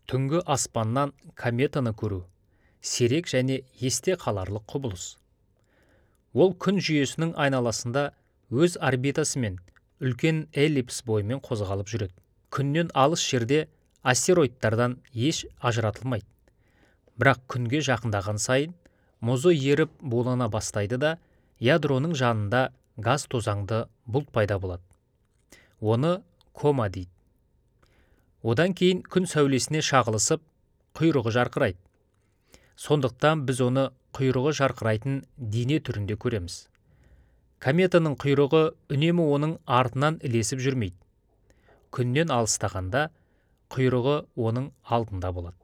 Түнгі аспаннан кометаны көру сирек және есте қаларлық құбылыс. Ол күн жүйесінің айналасында өз орбитасымен үлкен эллипс бойымен қозғалып жүреді. Күннен алыс жерде астероидтардан еш ажыратылмайды. Бірақ күнге жақындаған сайын мұзы еріп булана бастайды да ядроның жанында газ тозаңды бұлт пайда болады. Оны кома дейді. Одан кейін күн сәулесіне шағылысып, құйрығы жарқырайды. Сондықтан біз оны құйрығы жарқырайтын дене түрінде көреміз. Кометаның құйрығы үнемі оның артынан ілесіп жүрмейді. Күннен алыстағанда құйрығы оның алдында болады.